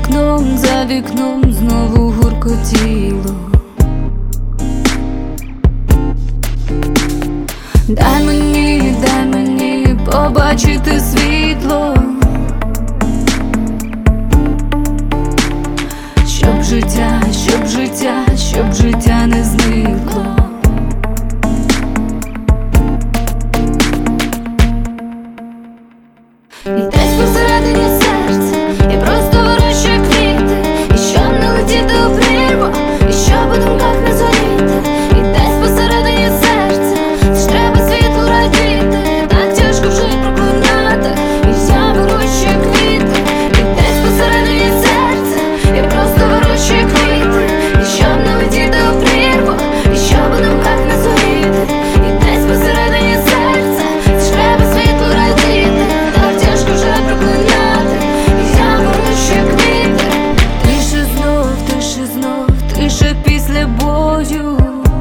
за вікном знову гуркотіло. Дай мені побачити світло, щоб життя не зникло. І десь посередині серця я просто вирощую квіти, і щоб не летіти у прірву, і щоб у думках не зоріти. І десь посередині серця ж треба світлу радіти, так тяжко вже проклинати, і я вирощую квіти. І десь посередині серця я просто вирощую квіти, і щоб не летіти у прірву, і щоб у думках не зоріти. І десь посередині серця ж треба світлу радіти, так тяжко вже проклинати, і я вирощую квіти. Тише після бою.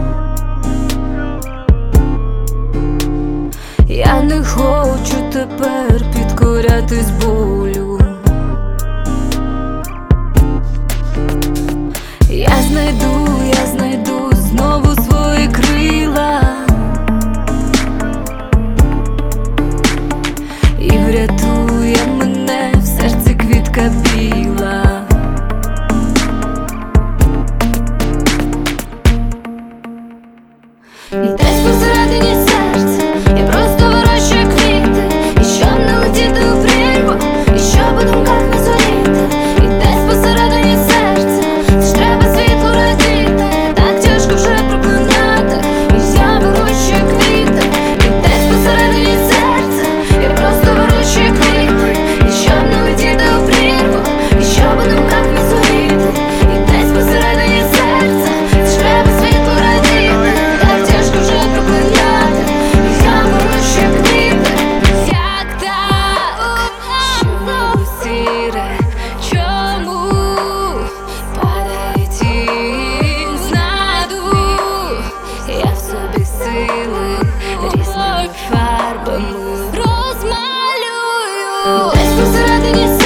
Я не хочу тепер підкорятись болю. Я знайду знову свої крила і врятує мене в серці квітка біла. І десь посередині серця я просто вирощую квіти, і щоб не летіти у прірву, і щоб у думках не зоріти. І десь посередині серця ж треба світло радіти, так тяжко вже проклинати, і я вирощую квіти. І десь посередині серця я просто вирощую квіти, і щоб не летіти у прірву, і щоб у думках не зоріти. І десь посередині серця ж треба світло радіти, так тяжко вже проклинати, і я вирощую квіти. Як так? Чому сіре? Чому падає тінь з наду? Я в собі сили різними фарбами розмалюю. Десь посередині